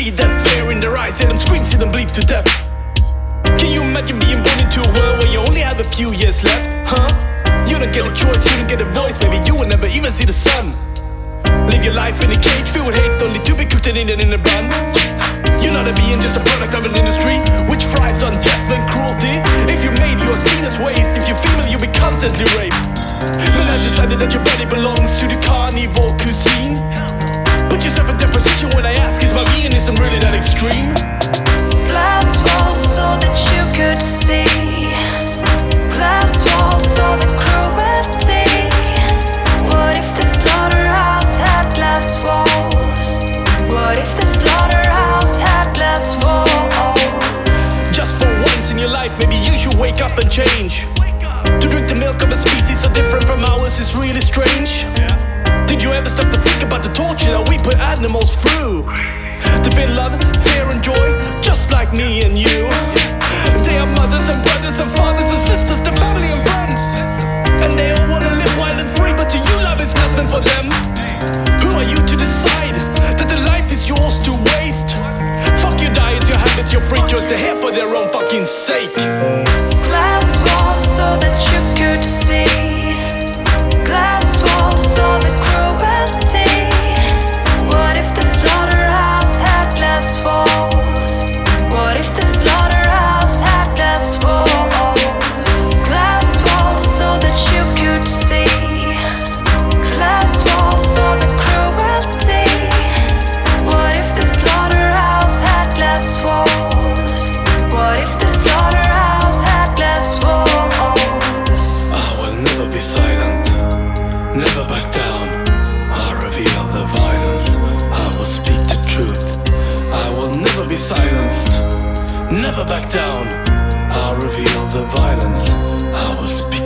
see that fear in their eyes, hear them scream, see them bleed to death. Can you imagine being born into a world where you only have a few years left? Huh? You don't get a choice, you don't get a voice, maybe you will never even see the sun. Live your life in a cage filled with hate, only to be cooked and eaten in a bun. You're not a being, just a product of an industry which thrives on death and cruelty. If you're made, you are seen as waste. If you're female, you'll be constantly raped. Then I've decided that your body belongs to the carnivore cuisine. Put yourself in that position when I ask, is my veganism really that extreme? Glass walls so that you could see. Glass walls so the cruelty. What if the slaughterhouse had glass walls? What if the slaughterhouse had glass walls? Just for once in your life, maybe you should wake up and change. To drink the milk of a species so different from ours is really strange. Did you ever stop to think about the torture that we put animals through? To feel love, fear and joy, just like me and you. They are mothers and brothers and fathers and sisters, their family and friends. And they all wanna live wild and free, but to you love is nothing for them. Who are you to decide that the life is yours to waste? Fuck your diet, your habits, your free choice, they're here for their own fucking sake. Glass walls so that you could see. Glass walls so the cruelty. What if the slaughterhouse had glass walls? What if the slaughterhouse had glass walls? Glass walls so that you could see. Glass walls so the cruelty. What if the slaughterhouse had glass walls? What if the slaughterhouse had glass walls? I will never be silent, never back down. I reveal the violence, I will speak the truth. I will never be silenced, never back down. I reveal the violence, I will speak